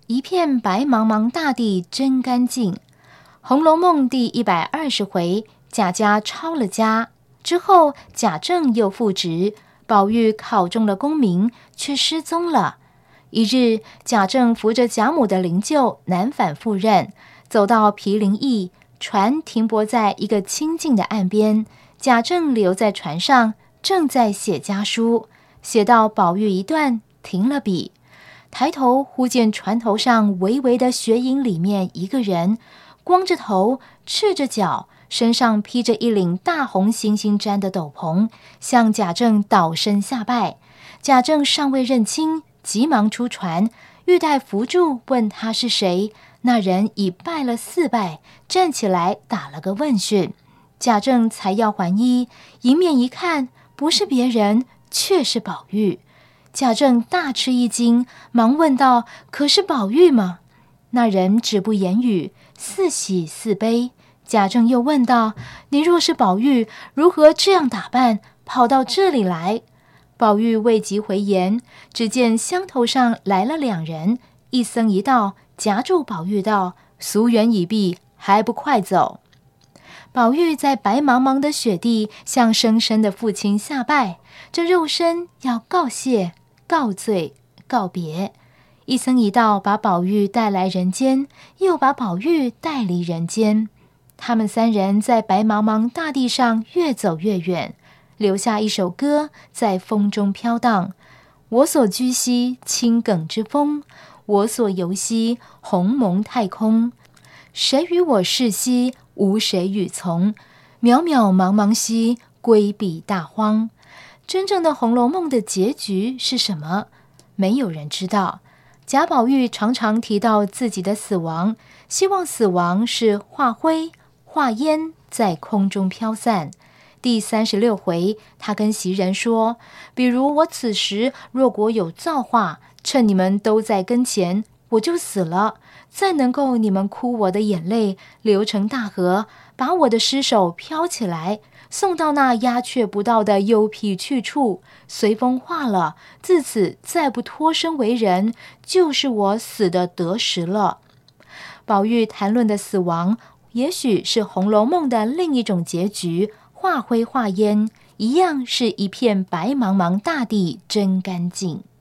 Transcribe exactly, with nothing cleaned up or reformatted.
一片白茫茫大地真干净。《红楼梦》第一百二十回，贾家抄了家之后，贾政又复职，宝玉考中了功名，却失踪了。一日，贾政扶着贾母的灵柩南返赴任，走到毗陵驿，船停泊在一个清静的岸边，贾政留在船上，正在写家书，写到宝玉一段，停了笔，抬头忽见船头上微微的雪影里面一个人，光着头，赤着脚，身上披着一领大红星星毡的斗篷，向贾政倒身下拜。贾政尚未认清，急忙出船，欲待扶住，问他是谁。那人已拜了四拜，站起来打了个问讯。贾政才要还衣，迎面一看，不是别人，却是宝玉。贾政大吃一惊，忙问道：可是宝玉吗？那人止不言语，似喜似悲。贾政又问道：你若是宝玉，如何这样打扮，跑到这里来？宝玉未及回言，只见乡头上来了两人，一僧一道，夹住宝玉道：俗缘已毕，还不快走？宝玉在白茫茫的雪地向生身的父亲下拜，这肉身要告谢、告罪、告别。一僧一道把宝玉带来人间，又把宝玉带离人间。他们三人在白茫茫大地上越走越远，留下一首歌在风中飘荡：我所居兮青埂之峰，我所游兮鸿蒙太空。谁与我逝兮，无谁与从。渺渺茫茫兮，归彼大荒。真正的《红楼梦》的结局是什么？没有人知道。贾宝玉常常提到自己的死亡，希望死亡是化灰、化烟，在空中飘散。第三十六回，他跟袭人说：比如我此时若果有造化，趁你们都在跟前，我就死了，再能够你们哭我的眼泪流成大河，把我的尸首飘起来，送到那鸦雀不到的幽僻去处，随风化了，自此再不脱身为人，就是我死的得时了。宝玉谈论的死亡，也许是《红楼梦》的另一种结局，化灰化烟，一样是一片白茫茫大地真干净。